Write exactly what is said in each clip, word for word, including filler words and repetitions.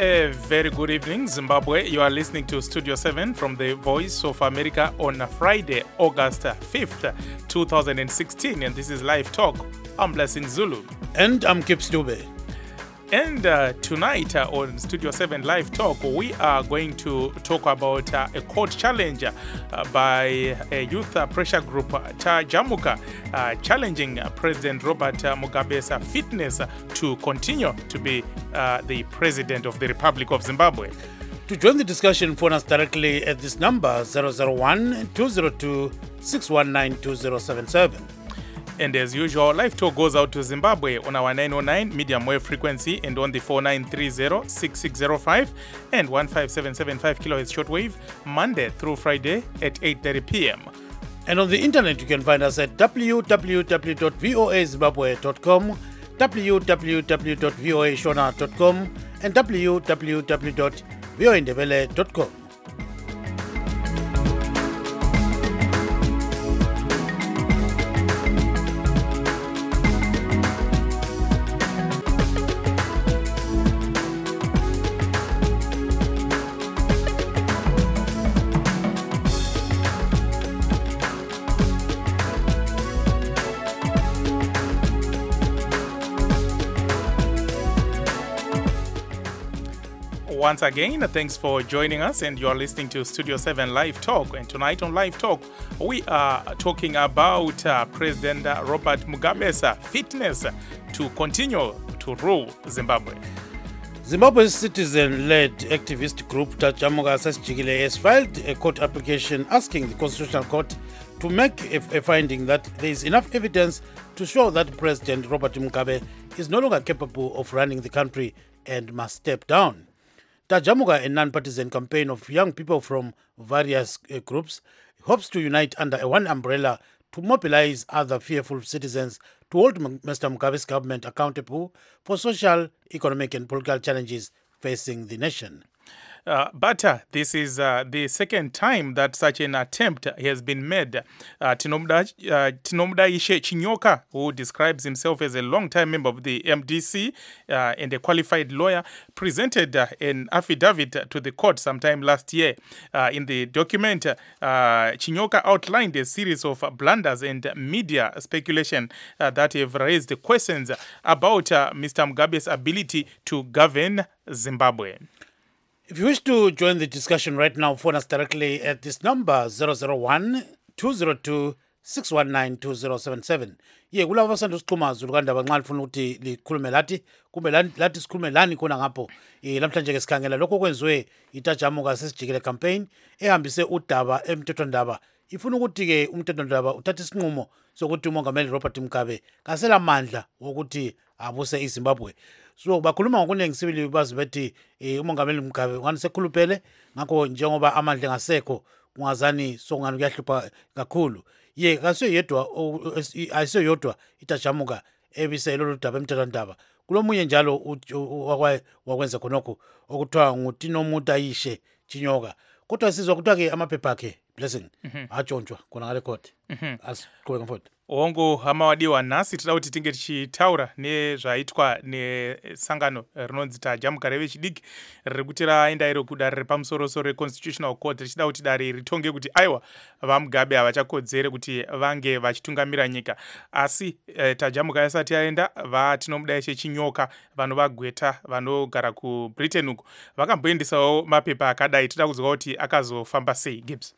A very good evening, Zimbabwe. You are listening to Studio seven from the Voice of America on Friday, August fifth, two thousand sixteen. And this is Live Talk. I'm Blessing Zulu. And I'm Kip Stube. And uh, tonight uh, on Studio seven Live Talk, we are going to talk about uh, a court challenge uh, by a youth uh, pressure group, uh, Tajamuka, uh, challenging uh, President Robert uh, Mugabe's uh, fitness uh, to continue to be uh, the President of the Republic of Zimbabwe. To join the discussion, phone us directly at this number zero zero one, two zero two, six one nine, two zero seven seven. And as usual, Live Talk goes out to Zimbabwe on our nine oh nine medium wave frequency and on the four nine three zero, six six zero five and one five seven seven five kilohertz shortwave, Monday through Friday at eight thirty p.m. And on the internet, you can find us at w w w dot voa zimbabwe dot com, w w w dot voa shona dot com, and w w w dot voa ndebele dot com. Once again, thanks for joining us, and you are listening to Studio seven Live Talk. And tonight on Live Talk, we are talking about uh, President uh, Robert Mugabe's uh, fitness to continue to rule Zimbabwe. Zimbabwe's citizen-led activist group Tajamuka Sasijikile has filed a court application asking the Constitutional Court to make a, a finding that there is enough evidence to show that President Robert Mugabe is no longer capable of running the country and must step down. Tajamuka, a non-partisan campaign of young people from various uh, groups, hopes to unite under a one umbrella to mobilize other fearful citizens to hold Mister Mugabe's government accountable for social, economic and political challenges facing the nation. Uh, but uh, this is uh, the second time that such an attempt has been made. Uh, Tinomda uh, Tinomda Ishe Chinyoka, who describes himself as a long-time member of the M D C uh, and a qualified lawyer, presented uh, an affidavit to the court sometime last year. Uh, in the document, uh, Chinyoka outlined a series of blunders and media speculation uh, that have raised questions about uh, Mister Mugabe's ability to govern Zimbabwe. If you wish to join the discussion right now, phone us directly at this number zero zero one, two zero two, six one nine, two zero seven seven. Ye kulabo basanda usikhuma Zulu kandaba nxa lifuna ukuthi likhulume lathi kumbe lathi sikhulume lani khona ngapho. Eh namhlanje ke sikhangela lokho kwenziwe iTajamuka Sasijikile campaign ehambise udaba emthethwandaba. Ifuna ukuthi ke umthethwandaba uthathe isinqumo sokuthi umongameli Robert Mugabe kasela mandla wokuthi abuse iZimbabwe. So bakhuluma ngokuningi sibili bazi bethi eh umongameli Mugabe ngani sekhuluphele ngakho njengoba amandla ngasekho kungazani songani kuyahlupha kakhulu. Ye kase yedwa ayise yodwa iTajamuka ebise lolu daba emthethwandaba. Kulomunye njalo wakwenza khonokho okuthiwa nguTinomuta Ayishe Chinyoka. Kodwa sizwa kuthiwa ke amaphepha akhe Blessing atshontshwa khona ngale court. Asiqhubeka mfowethu. Ongo hamawadiwa nasi tida kuti tinge tichitaura nezvaitwa nesangano rinonzi Tajamuka revechidiki riri kuti raenda iro kudare repamusoro-soro reconstitutional court richida kuti dare ritonge kuti aiwa vaMugabe havachakodzere kuti vange vachitungamira nyika. Asi eh, Tajamuka yasati yaenda vaTinomuda Ishe Chinyoka vanovagweta vanogara kuBritain uko vakamboendesawo mapepa akadai tida kuzwa kuti akazofamba sei Gibbs.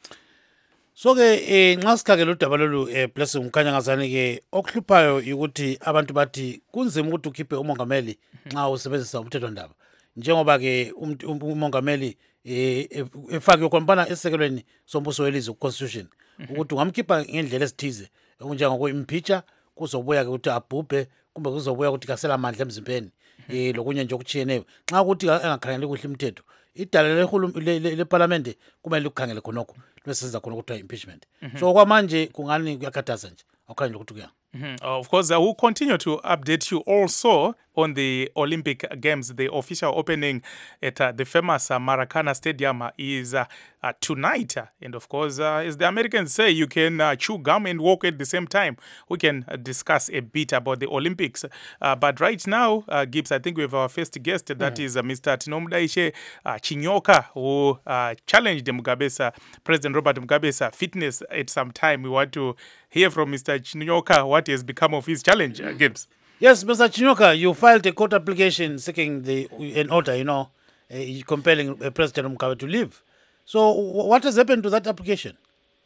So ke eh nxa sikhangela udaba lolu eh Blessing ukhanya ngazani ke okuhluphayo ukuthi abantu bathi kunzima ukuthi ukhiphe umongameli nxa usebenzisa umthethwandaba njengoba ke umongameli eh efake khompana esekelweni sombuso welizwe constitution ukuthi ungamkhipha ngendlela ezithize okunjengoku impeacher kuzobuya ke ukuthi abhubhe kumbe kuzobuya ukuthi kasela amandla emzimbeni eh lokunye nje okuchiyeneyo nxa ukuthi engakhangeli kuhle imithetho idala leParliament kumele likhangele khonokho bese senza khona ukuthi impeachment. So kwamanje kungani kuyakhathaza nje awukhanye ukuthi kuya. Mhm. Of course, I will continue to update you also on the Olympic Games. The official opening at uh, the famous uh, Maracana Stadium uh, is uh, uh, tonight. And of course, uh, as the Americans say, you can uh, chew gum and walk at the same time. We can uh, discuss a bit about the Olympics. Uh, but right now, uh, Gibbs, I think we have our first guest. That is uh, Mister Tinomdaishe uh, Chinyoka, who uh, challenged Mugabe's, uh, President Robert Mugabe's uh, fitness at some time. We want to hear from Mister Chinyoka what has become of his challenge, uh, Gibbs. Yes, Mister Chinyoka, you filed a court application seeking the an order, you know, uh, compelling uh, President Mugabe to leave. So, wh- what has happened to that application?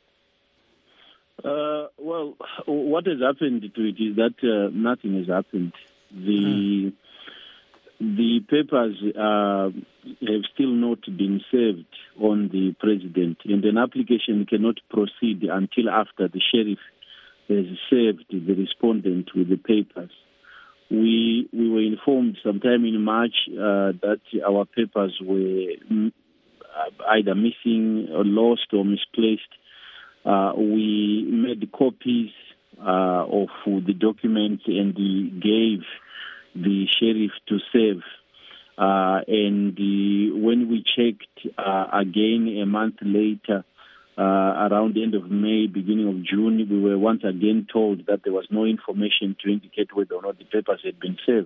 Uh, well, what has happened to it is that uh, nothing has happened. The mm. the papers uh, have still not been served on the president, and an application cannot proceed until after the sheriff has served the respondent with the papers. We we were informed sometime in March uh, that our papers were mm, either missing or lost or misplaced. Uh, we made copies uh, of the documents and the, gave the sheriff to serve. Uh, and the, when we checked uh, again a month later, uh, around the end of May, beginning of June, we were once again told that there was no information to indicate whether or not the papers had been served.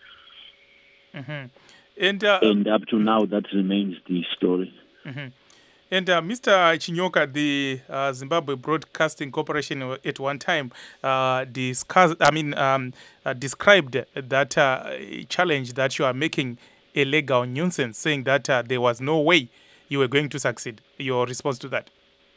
Mm-hmm. And, uh, and up to now, that remains the story. Mm-hmm. And uh, Mister Chinyoka, the uh, Zimbabwe Broadcasting Corporation at one time uh, discussed, I mean, um, uh, described that uh, challenge that you are making a legal nuisance, saying that uh, there was no way you were going to succeed. Your response to that?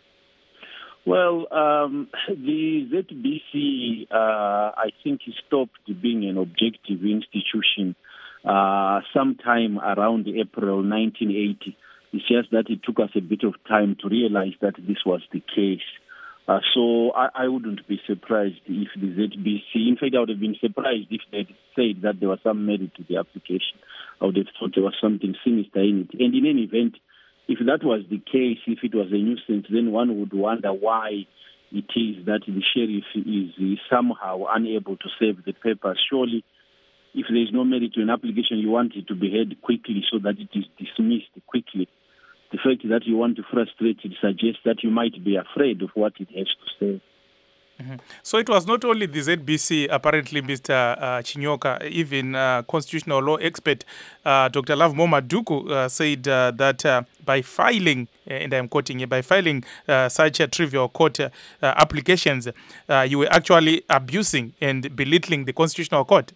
Well, um, the Z B C, uh, I think, stopped being an objective institution uh, sometime around April nineteen eighty. It's just that it took us a bit of time to realize that this was the case. Uh, so I, I wouldn't be surprised if the Z B C, in fact, I would have been surprised if they'd said that there was some merit to the application. I would have thought there was something sinister in it. And in any event, if that was the case, if it was a nuisance, then one would wonder why it is that the sheriff is somehow unable to serve the papers. Surely, if there is no merit to an application, you want it to be heard quickly so that it is dismissed quickly. The fact that you want to frustrate it suggests that you might be afraid of what it has to say. Mm-hmm. So it was not only the Z B C, apparently, Mister Uh, Chinyoka, even uh, constitutional law expert uh, Doctor Love Momaduku uh, said uh, that uh, by filing, and I'm quoting here, by filing uh, such a trivial court uh, applications, uh, you were actually abusing and belittling the constitutional court.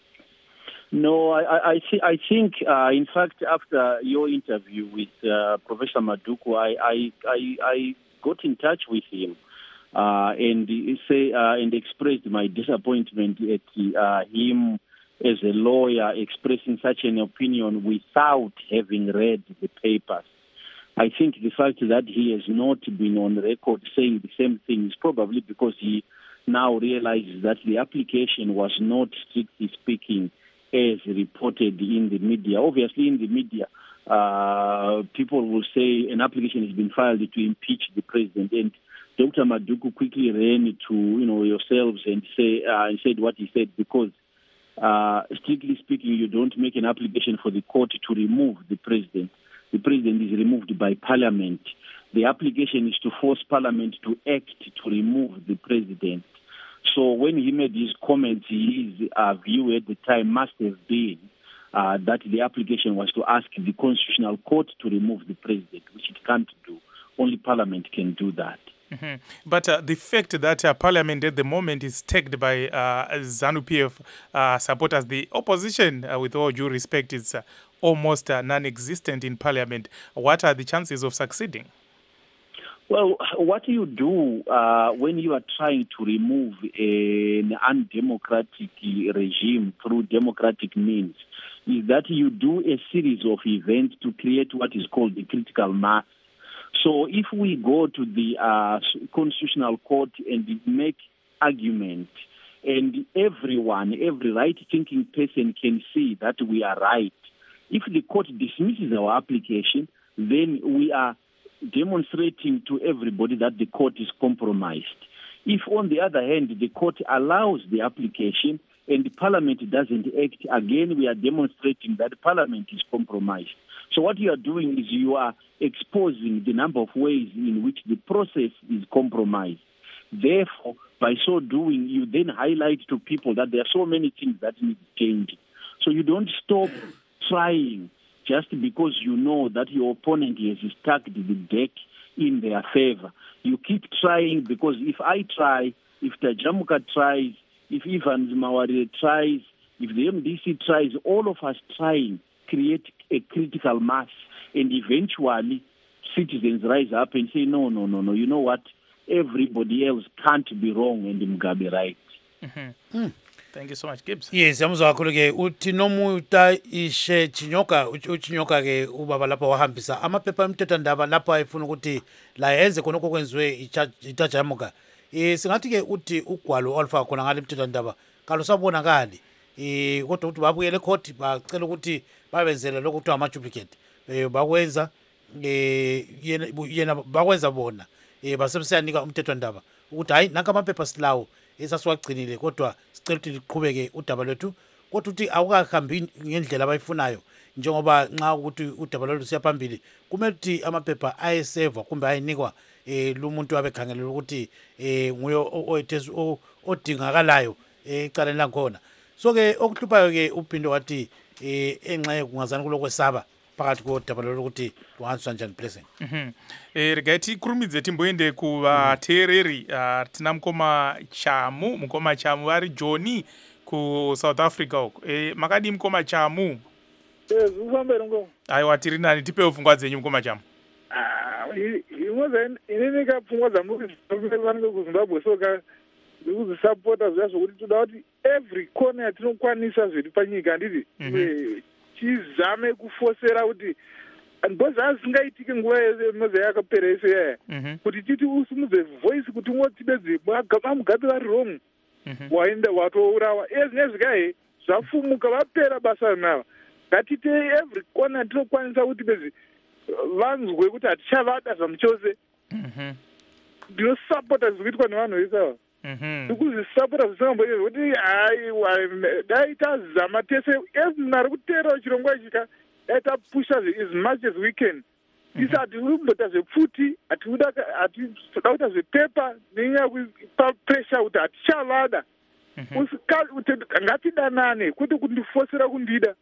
No, I, I, th- I think, uh, in fact, after your interview with uh, Professor Maduku, I, I, I, I got in touch with him uh, and say uh, and expressed my disappointment at uh, him as a lawyer expressing such an opinion without having read the papers. I think the fact that he has not been on record saying the same thing is probably because he now realizes that the application was not, strictly speaking, as reported in the media. Obviously, in the media, uh, people will say an application has been filed to impeach the president, and Doctor Maduku quickly ran to you know yourselves and say uh, and said what he said because, uh, strictly speaking, you don't make an application for the court to remove the president. The president is removed by Parliament. The application is to force Parliament to act to remove the president. So when he made his comments, his uh, view at the time must have been uh, that the application was to ask the Constitutional Court to remove the president, which it can't do. Only Parliament can do that. Mm-hmm. But uh, the fact that uh, Parliament at the moment is tagged by uh, ZANU-P F uh, supporters, the opposition, uh, with all due respect, is uh, almost uh, non-existent in Parliament. What are the chances of succeeding? Well, what you do uh, when you are trying to remove an undemocratic regime through democratic means is that you do a series of events to create what is called the critical mass. So if we go to the uh, Constitutional Court and make argument, and everyone, every right-thinking person can see that we are right, if the court dismisses our application, then we are demonstrating to everybody that the court is compromised. If, on the other hand, the court allows the application and the parliament doesn't act, again, we are demonstrating that the parliament is compromised. So what you are doing is you are exposing the number of ways in which the process is compromised. Therefore, by so doing, you then highlight to people that there are so many things that need changing. So you don't stop trying just because you know that your opponent has stacked the deck in their favor. You keep trying because if I try, if Tajamuka tries, if Ivan Zimawari tries, if the M D C tries, all of us trying create a critical mass, and eventually citizens rise up and say, no, no, no, no, you know what? Everybody else can't be wrong and Mugabe right. Mm-hmm. Mm. Thank you so much, Gibbs. Yes, yamuzwa kakhulu ke uthi nomuta ishe Chinyoka uChinyoka ke ubaba lapha wahambisa amaphepha emthethwandaba lapha efuna ukuthi la yenze khona okwenziwe iTajamuka. Eh singathi ke uthi ugwalo olufaka khona ngale emthethwandaba kalusabonakali. Eh kodwa ukuthi babuyele court bacela ukuthi babenzele lokho kuthiwa ama duplicate. Eh bakwenza eh yena yena bakwenza bona. Eh basebesanika umthethwandaba ukuthi hayi nanka amaphepha silawo esasiwagcinile kodwa sicela ukuthi liqhubeke udaba lwethu kodwa uthi awukahambi ngendlela abayifunayo njengoba nxa ukuthi udaba lwethu siyaphambili kumele ukuthi amaphepha ayeseva kumbe ayinikwa eh lumuntu abekhangelela ukuthi eh nguye oyithe odingakalayo ecaleni lankhona so ke okuhluphayo ke uphindo wathi eh enxa kungazani kulokwesaba phakathi kodaba lokuthi kuhanjiswa njani blessing. Mhm. Eh rigaiti kurumidze timboende kuvateereri uh, tina mukoma Chamu mukoma Chamu vari Johnny ku South Africa uko. Eh makadi mukoma Chamu. Eh uzambere ngo. Aiwa tiri nani tipe pfungwa dzenyu mukoma Chamu. Ah imoza inini ka pfungwa dzamuku vanenge ku Zimbabwe so ka kuzi supporters zvazo kuti toda kuti every corner yatinokwanisa zviri panyika nditi. Mm-hmm. Chizame kufosera kuti because asingaitike nguva yemeze yakapera ese yaya kuti titi usimudze voice kuti ngotibedze vamugabe vari wrong waenda watourawa ezvinezvi zvikahe zvafumuka vapera basa nava ngatite every corner tinokwanisa kuti bedzi vanzwe kuti hatichavada zvamuchose ndinosapota zvikuitwa nevanhu vesawa ndikuzvisapota zvisingamboite kuti haiwa dai tazama tese emunari kuteerawo chirongwa ichika dai tapusha as much as we can tisi hatiri kumbota zvepfuti hatitoda kuita zvepepa nenyaya yekupa pressure kuti hatichavada ngatidanane kwete kundifosera kundida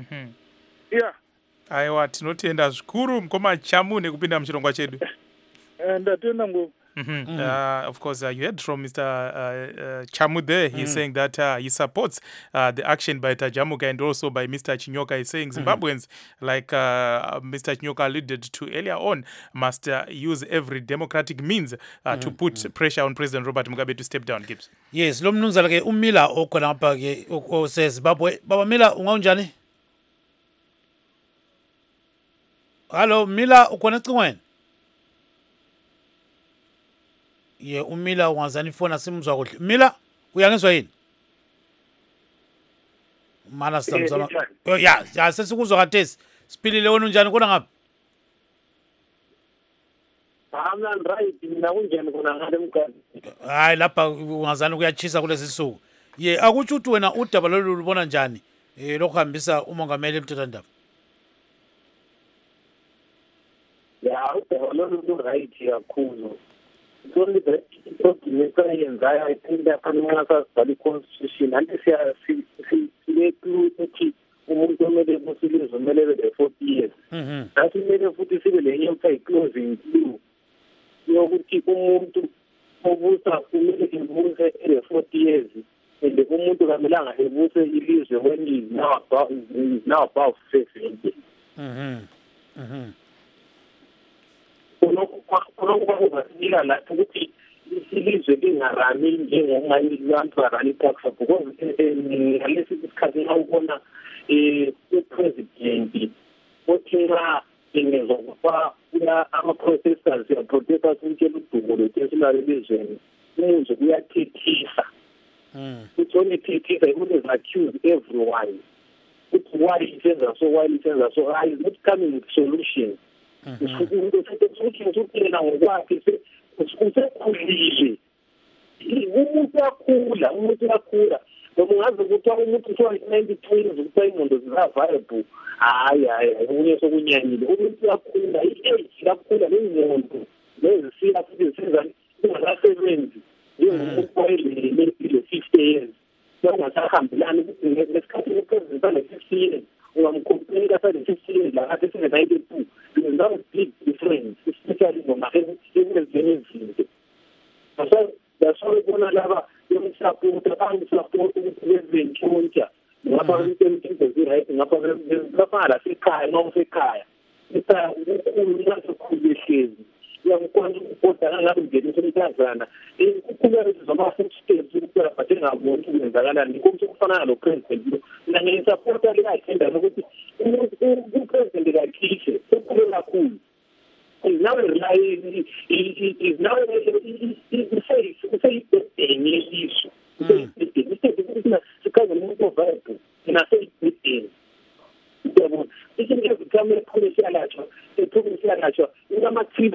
ya aiwa tinotenda zvikuru mukoma Chamu nekupinda muchirongwa chedu. ndatenda ngo. Mm-hmm. Mm. Uh, of course, uh, you heard from Mister Uh, uh, Chamu there. He's mm. saying that uh, he supports uh, the action by Tajamuka and also by Mister Chinyoka. He's saying Zimbabweans, mm. like uh, Mister Chinyoka alluded to earlier on, must uh, use every democratic means uh, mm. to put mm. pressure on President Robert Mugabe to step down. Gibbs. Yes, lo mnumzana ke uMila okhona lapha ke oseZimbabwe. Baba Mila ungaunjani? Hello Mila ukhona ecingweni? Ye uMila ungazani fona simuzwa kuhle. Mila uyangizwa yini? Mana samzama. Oh ya, ya sesikuzwa kathesi. Sipilile wena unjani kona ngapha? Hamna right mina kunjani kona ngale mkazi. Hayi lapha ungazani kuyachisa kulezi suku. Ye akuthi uthi wena udaba lolu lubona njani? Eh lokuhambisa umongameli emthethwandaba. Ya udaba lolu lu right kakhulu. It's only that I think that the constitution and the umuntu omele kusilizwe kumele bebe forty years. Nathi kumele futhi sibe le nyemfa closing clue yokuthi umuntu obusa kumele ibuze ele forty years and umuntu kamelanga ebuse ilizwe when he is now about is now about fifty. Mhm. Mhm. Kunokuba la ukuthi ilizwe lingarami njengomanye abantu arani taxa because ngalesi isikhathi awubona eh upresident othinga ingezokufa ya ama-protesters ya-protesters ukutshela udumo lwetesilari elizweni umuzwe kuyathethisa ukuthi onethethisa ukuthi is accuse everyone ukuthi why isenza so why isenza so I is not coming with solutions. Umuntu usethi ukuthi uphela ngokwakhe usekhulile umuntu uyakhula umuntu uyakhula noma ungaze kuthiwa umuntu usuwa-ninety-two years kuthiwa ingqondo zika-viable hayi hayi okunye sokunyanyile umuntu uyakhula i-age kakhula nengqondo nezisiya futhi zisiza ungakasebenzi njengomuntu wayele fifty years ungasahambelani ukuthi ngesikhathi upresident ane-fifty years ungamkhompela sane-fifty years lakathi sine-ninety-two there is a big difference especially noma ekwenzeni izinto that's why ubona laba yomsapota bangisapota ukuthi bezentshontsha ngapha into ezi-right ngapha ngapha la sekhaya noma usekhaya ekhaya ukhulu nasekhulu ehlezi uyakwazi ukupota ngabe ngenisa umntazana ukukhuleka zama-footsteps ukuphela but engaboni ukwenzakalani ukuthi kufana nalo president lo mina ngisapota likathenda ukuthi upresident kakhihle ukhulu kakhulu is now relying is now say say any issue say it's because umuntu ovayo ina say it yabo isinto ezikamele policy alacho policy alacho ngamathini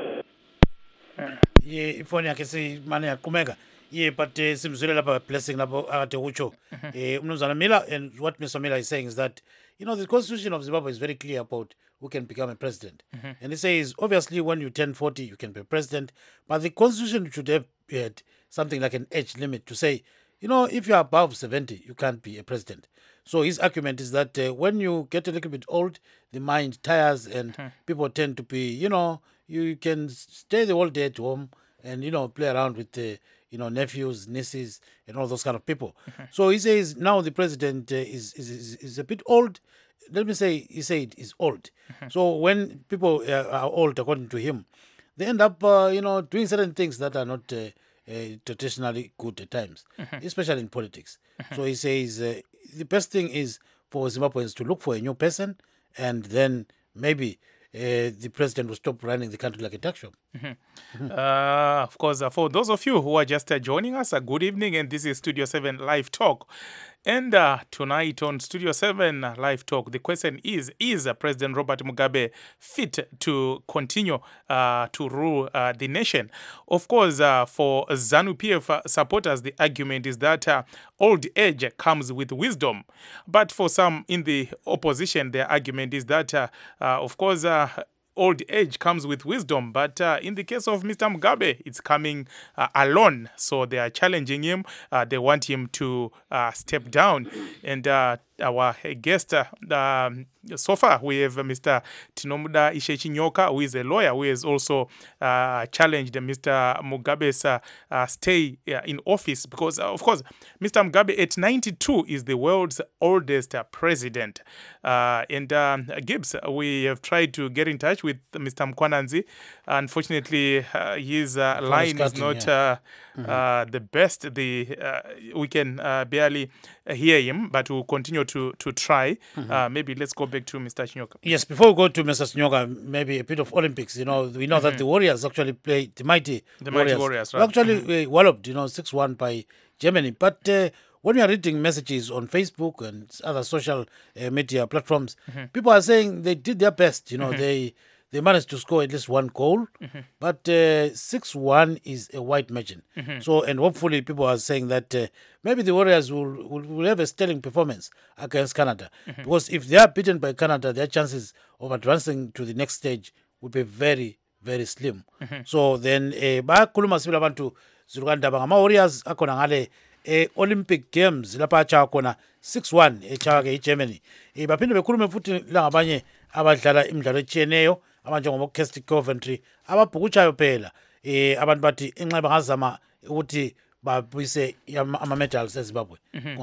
ye ifoni yakhe simane yaqhumeka ye but uh, simzwele lapha blessing lapho akade utsho eh umnumzana Miller, and what Mister Miller is saying is that you know the constitution of Zimbabwe is very clear about who can become a president. Mm-hmm. And he says obviously when you turn forty you can be a president, but the constitution should have had something like an age limit to say, you know, if you're above seventy you can't be a president. So his argument is that uh, when you get a little bit old the mind tires and mm-hmm. people tend to be, you know, you can stay the whole day at home and, you know, play around with the, you know, nephews, nieces, and all those kind of people. Mm-hmm. So he says now the president uh, is, is is a bit old. Let me say, he said is old. Mm-hmm. So when people uh, are old, according to him, they end up, uh, you know, doing certain things that are not uh, uh, traditionally good at times, mm-hmm. especially in politics. Mm-hmm. So he says uh, the best thing is for Zimbabweans to look for a new person, and then maybe Uh, the president will stop running the country like a tuck shop. Mm-hmm. Mm-hmm. Uh, of course, uh, for those of you who are just uh, joining us, uh, good evening, and this is Studio seven Live Talk. And uh, tonight on Studio seven Live Talk, the question is, is uh, President Robert Mugabe fit to continue uh, to rule uh, the nation? Of course, uh, for ZANU-P F supporters, the argument is that uh, old age comes with wisdom. But for some in the opposition, their argument is that, uh, uh, of course, uh, old age comes with wisdom, but uh, in the case of Mister Mugabe, it's coming uh, alone. So they are challenging him. Uh, they want him to uh, step down. And uh, our guest, uh, um, so far, we have Mister Tinomuda Ishe-Chinyoka, who is a lawyer, who has also uh, challenged Mister Mugabe's uh, uh, stay uh, in office. Because, uh, of course, Mister Mugabe at ninety-two is the world's oldest uh, president. Uh, and um, Gibbs, we have tried to get in touch with Mister Mkwananzi. Unfortunately, uh, his uh, line is not uh, mm-hmm. uh, the best. The uh, we can uh, barely hear him, but we'll continue to to try. Mm-hmm. Uh, maybe let's go back to Mister Chinyoka. Yes, before we go to Mister Chinyoka, maybe a bit of Olympics. You know, we know mm-hmm. that the Warriors actually play the mighty the Warriors. mighty Warriors, right? Actually, mm-hmm. uh, walloped, you know, six one by Germany. But uh, when we are reading messages on Facebook and other social uh, media platforms, mm-hmm. people are saying they did their best. You know, mm-hmm. they. They managed to score at least one goal, mm-hmm. but uh, six one is a wide margin. Mm-hmm. So, and hopefully people are saying that uh, maybe the Warriors will, will, will have a sterling performance against Canada. Mm-hmm. Because if they are beaten by Canada, their chances of advancing to the next stage would be very, very slim. Mm-hmm. So then, bakhuluma sibili abantu zilukandaba ngama Warriors akhona ngale e Olympic Games lapha acha khona six one echawa ke eGermany. Eh baphinde bekhulume futhi la ngabanye abadlala imidlalo etshiyeneyo abanjengoba Kirsty Coventry ababhukutshayo phela eh abantu bathi enxeba ngazama ukuthi babuyise ama medals eZimbabwe.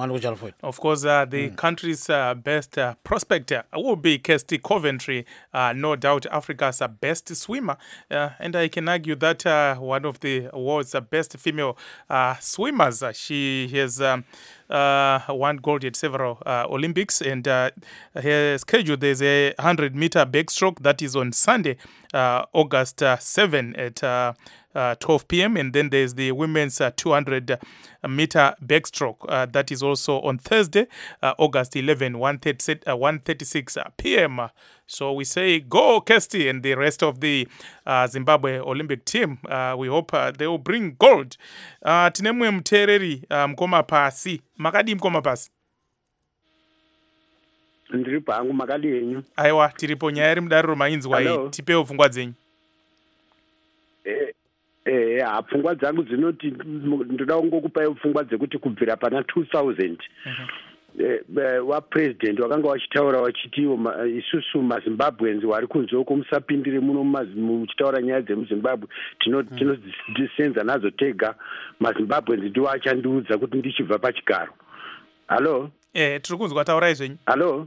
Of course, uh, the mm. country's uh, best uh, prospector will be Kirsty Coventry, uh, no doubt Africa's uh, best swimmer. Uh, and I can argue that uh, one of the world's uh, best female uh, swimmers. Uh, she has um, uh, won gold at several uh, Olympics, and uh, her schedule, there's a one hundred meter backstroke that is on Sunday, uh, August uh, seventh at uh, Uh, twelve p.m. and then there's the women's uh, two hundred meter backstroke uh, that is also on Thursday, uh, August eleventh, one thirty-six p.m. So we say go Kirsty and the rest of the uh, Zimbabwe Olympic team. Uh, we hope uh, they will bring gold. Uh, tinemwe mtereri uh, mkoma pasi. Makadi mkoma pasi. Ndiri pangu makadi yenyu. Aiwa, tiripo nyayari mudariro mainzi wai tipeo pfungwa dzenyu. Eh, eh, ha, pfungwa dzangu dzinoti ndoda kungokupai pfungwa dzekuti kubvira pana two thousand. Mm-hmm. Eh, wapresident wakanga wachitaura wachiti isusu mazimbabweans vari kunzoko musapindire muno muchitaura nyaya dzemuzimbabwe tinodzisenza nadzo tega mazimbabweans ndiwo achandiudza kuti ndichibva pachigaro. Halo eh tiri kunzwa taurai zvenyu. Halo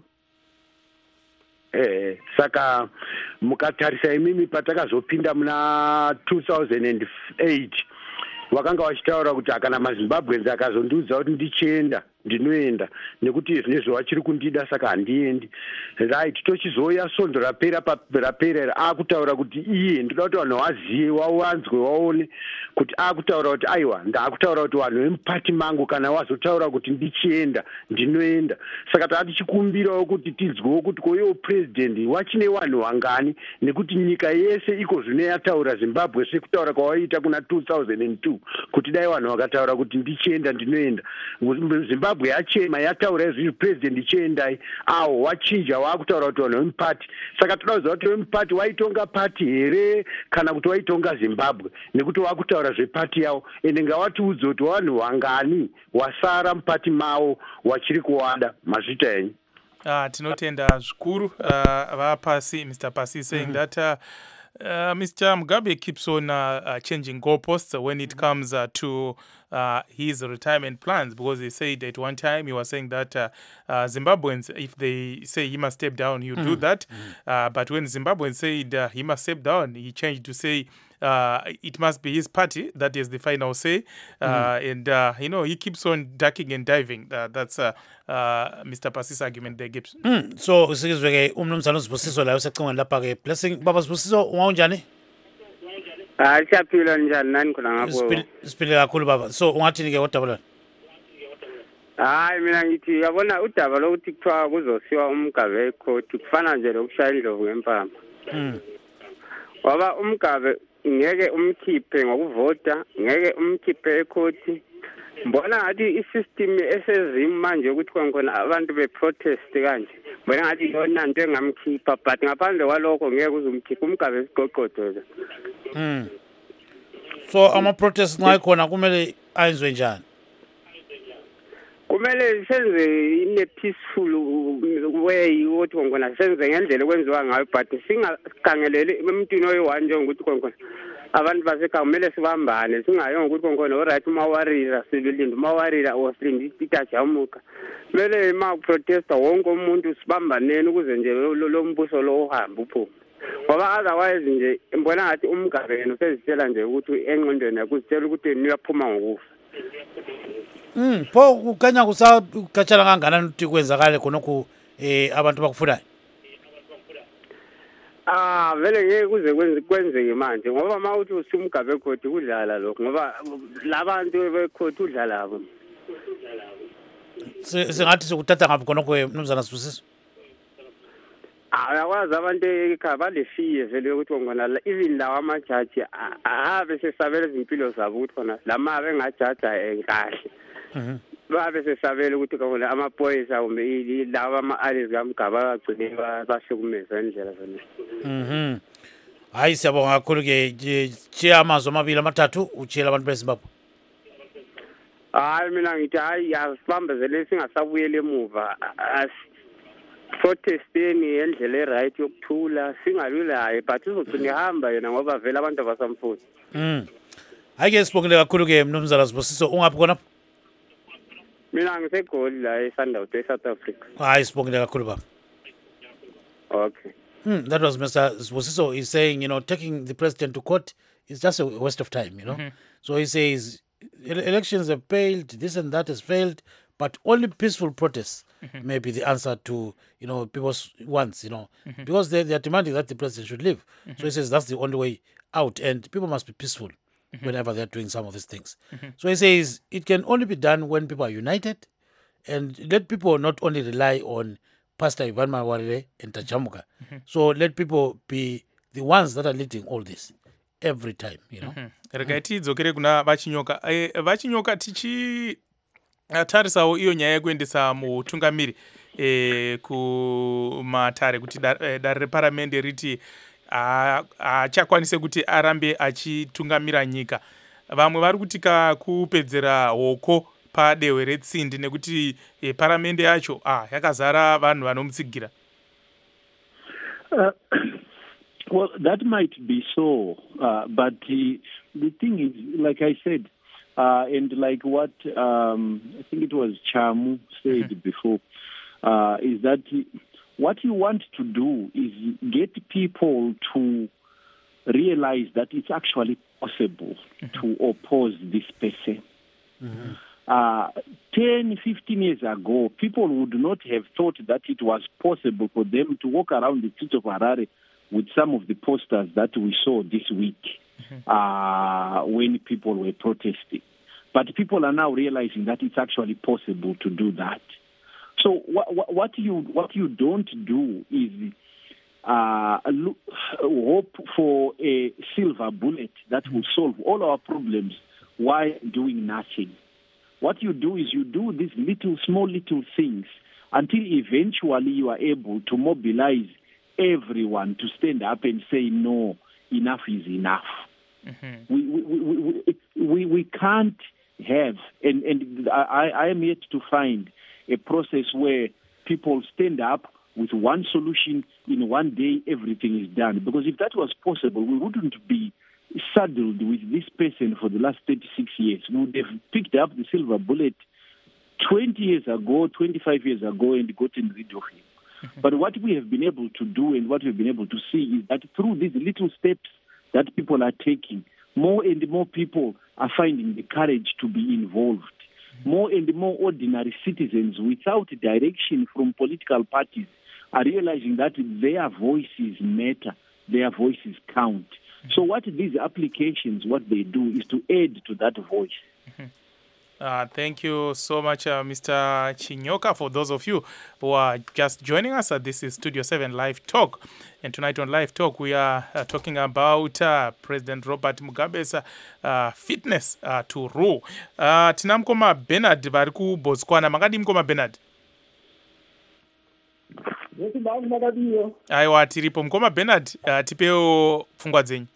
eh saka mukatarisa imimi patakazopinda muna two thousand eight wakanga wachitaura kuti akana mazimbabweans akazondiudza kuti ndichienda ndinoenda nekuti zvinezvo vachiri kundida saka handiendi. Right, tochizoya sondo rapera rapera akutaura kuti iye ndoda kuti vanhu vazive wawanzwe waone kuti akutaura kuti aiwa ndaakutaura kuti vanhu vemupati mangu kana wazotaura kuti ndichienda ndinoenda. Saka taa tichikumbirawo kuti tinzwewo kuti koiwo president wachine vanhu vangani nekuti nyika yese iko zvino yataura Zimbabwe sekutaura kwawaita kuna two thousand two kuti dai vanhu vakataura kuti ndichienda ndinoenda. Zimbabwe yachema yataura izvi president chiendai awo wachinja wakutaura kuti vanhu vemupati. Saka toda kuziva kuti vemupati waitonga pati here kana kuti waitonga Zimbabwe nekuti wakutaura zvepati yavo ende ngawatiudze kuti vanhu vangani wasara mupati mavo wachiri kuwada mazvita enyu. Uh, tinotenda zvikuru uh, vapasi Mister Pasi saying mm-hmm. that uh, uh, Mister Mugabe keeps on uh, uh, changing goalposts when it comes uh, to uh, his retirement plans, because he said at one time he was saying that uh, uh, Zimbabweans, if they say he must step down, he'll mm-hmm. do that. Mm-hmm. Uh, but when Zimbabweans said uh, he must step down, he changed to say Uh, it must be his party that is the final say, uh, mm-hmm. and uh, you know he keeps on ducking and diving. Uh, that's uh, uh, Mister Pasi's argument there, Gibbs. Mm. So sikizweke umnumzana usibusiso la usecingweni lapha ke blessing baba sibusiso ungaunjani? Ah siyaphila njani nani khona ngapho? Siphile kakhulu baba. So ungathini ke kodwa bona? Hayi mina ngithi yabona udaba lokuthi kuthiwa kuzosiwa uMgabe ecourt kufana nje lokushaya indlovu ngempama. Mm. Waba uMgabe ngeke umkhiphe ngokuvota, ngeke umkhiphe ecourt. Mbona ngathi isystem esezimo manje ukuthi khona abantu beprotest kanje. Mbona ngathi yona into engamkhipha, but ngaphandle kwalokho ngeke uzumkhipha uMgabe esiqoqodo. Mm. So ama protest nxa khona kumele ayenzwe njani? Kumele senze in a peaceful way ukuthi ngona senze ngendlela kwenziwa ngayo, but singakhangelele emntwini oyi-one njengokuthi khona abantu basekhaya kumele sibambane, singayo ukuthi khona alright uma warira silinda uma warira osilinde itajamuka. Kumele uma protesta wonke umuntu sibambaneni ukuze nje lo mbuso lo uhamba uphume, ngoba otherwise nje mbona ngathi uMgabe yena usezitshela nje ukuthi engqondweni yakuzitshela ukuthi niyaphuma ngokufa. Mm, pho ukanya kusakhatshana kangakanani ukuthi kwenzakale khonokho eh abantu bakufunayo? Ah vele ngeke kuze kwenze kwenzeke manje ngoba mawuthi usuMgabe ekhoti kudlala lokho ngoba labantu bekhoti udlala labo. Singathi sokuthatha ngaphi khonokho mnumzana Sibusiso? Ah yakwazi abantu ekhaya balefiye vele ukuthi ngona even lawa amajaji abe sesabela izimpilo zabo ukuthi khona lama bengajaja enkahle. Mhm. Babe sesabela ukuthi khona amaphoyisa kumbe lawa ama-allies kaMgabe agcine bahlukumeza indlela zona. Mhm. Hayi siyabonga kakhulu ke chiya amazwi amabili amathathu utshela abantu beZimbabwe. Hayi mina ngithi hayi asibambezele singasabuyele emuva, protesteni endlela eright yokuthula singalwilayo, but uzogcina ihamba yena ngoba vele abantu abasamfuni. Mhm. Hayi ke sibongile kakhulu ke mnumzana Sibusiso ungaphi khona? Mina ngisegoli la eSundowns eSouth Africa. Hayi sibongile kakhulu baba. Okay. Mm, that was Mister Sibusiso. He's saying, you know, taking the president to court is just a waste of time, you know. Mm-hmm. So he says elections have failed, this and that has failed, but only peaceful protests mm-hmm. may be the answer to, you know, people's wants, you know, mm-hmm. because they, they are demanding that the president should leave. Mm-hmm. So he says that's the only way out, and people must be peaceful mm-hmm. whenever they're doing some of these things. Mm-hmm. So he says it can only be done when people are united, and let people not only rely on Pastor Ivan Mawarire and Tajamuka. Mm-hmm. So let people be the ones that are leading all this every time, you know. Mm-hmm. Regai tidzokere kuna vachinyoka. E, vachinyoka tichi tarisawo iyo nyaya yekuendesa mutungamiri e, kumatare kuti dare da reparamende riti achakwanise kuti arambe achitungamira nyika. Vamwe vari kuti kakupedzera hoko padehwe retsindi nekuti e, paramende yacho ah, yakazara vanhu vanomutsigira. Uh, well, that might be so, uh, but the, the thing is, like I said, uh, and like what um, I think it was Chamu said mm-hmm. before, uh, is that what you want to do is get people to realize that it's actually possible mm-hmm. to oppose this person. Mm-hmm. Uh, ten, fifteen years ago, people would not have thought that it was possible for them to walk around the streets of Harare with some of the posters that we saw this week mm-hmm. uh, when people were protesting. But people are now realizing that it's actually possible to do that. So what, what you what you don't do is uh, look, hope for a silver bullet that will solve all our problems while doing nothing. What you do is you do these little, small little things until eventually you are able to mobilize everyone to stand up and say, no, enough is enough. Mm-hmm. We, we, we, we, we can't have, and, and I, I am yet to find a process where people stand up with one solution in one day, everything is done. Because if that was possible, we wouldn't be saddled with this person for the last thirty-six years. We would have picked up the silver bullet twenty years ago, twenty-five years ago, and gotten rid of him. Mm-hmm. But what we have been able to do and what we've been able to see is that through these little steps that people are taking, more and more people are finding the courage to be involved. Mm-hmm. More and more ordinary citizens without direction from political parties are realizing that their voices matter, their voices count. So what these applications, what they do is to add to that voice. Mm-hmm. Uh, thank you so much, uh, Mister Chinyoka. For those of you who are just joining us, uh, this is Studio seven Live Talk. And tonight on Live Talk, we are uh, talking about uh, President Robert Mugabe's uh, uh, fitness uh, to rule. Uh, tina mkoma Bernard vari kuBotswana. Makadi mkoma Bernard? Aiwa, tiripo. Mkoma Bernard, uh, tipeo pfungwa dzenyu.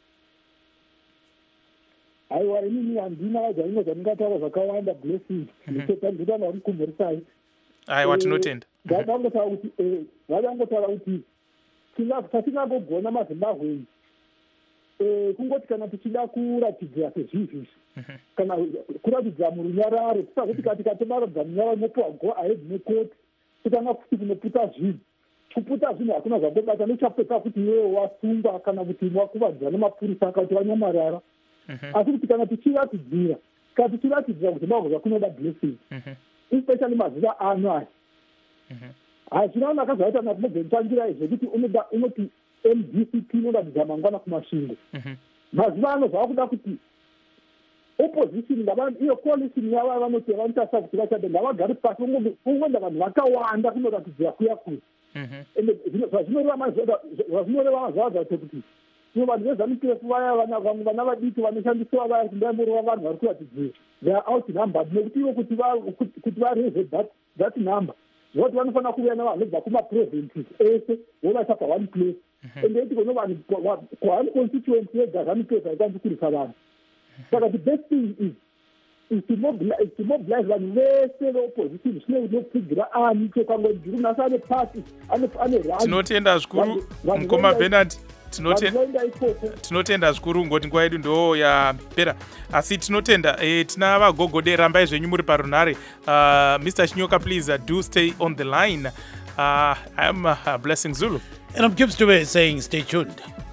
Aiwa, inini handina zvino zvandingataura zvakawanda blessing nditota ndita ndarikumhorisai. Aiwa, tinotenda. Ndakangotaura kuti eh ndakangotaura kuti tatingangogona maZimbabwe eh kungoti kana tichida kuratidzira sezvizvi kana kuratidzira murunyararo tisakuti kati katobaradza munyararo nopuwa go ahead nekoti kutanga kuti kunoputa zvinhu kuputa zvinhu hakuna zvangobata nechapeka kuti iwewe wasungwa kana kuti wakuvadzwa nemapurisa akati wanyamarara. Asi kuti kana tichiratidzira kana tichiratidzira kuti Zimbabwe zvakunoda blessing especially mazuva ano aya hazvina nakazvaita natinobventangira zvekuti unoda unoti M D C P inoratidza mangwana kumashingo. Mazuva ano zvakuda kuti opposition iyo coalition yavo vanoti vanotarisa kuti vachade ngavagare pasi ungoenda vanhu vakawanda kunoratidzira kuya kuya. Ende zvazvinoreva zvazvinoreva zvazvate kuti vanhu vezanupf vaya vamwe vana vadiki vanoshandiswa vaya kundaimborova vanhu vari kuratidzira they are outnumbered nekuti ivo kuti vareze that number zvoti vanofanira kuuya navanhu vobva kumaprovinces ese vovaisa paone place ende iti kono vanhu kwaone constituency yega zanupf haikwanisi kurisa vanhu. Saka the best thing is is to mobilize, is to mobilize vanhu vese veopposition zvine unopfigira ani chekango ndiri nhasi ane party ane ane tinotenda zvikuru mukoma Bernard. Tinotenda zvikuru ngoti nguva yedu ndo yapera, asi tinotenda eh, tina vagogode rambai zvenyu muri parunhare. uh, Mister Chinyoka, please uh, do stay on the line. uh, I am uh, Blessing Zulu and I'm Gibbs Dube saying stay tuned.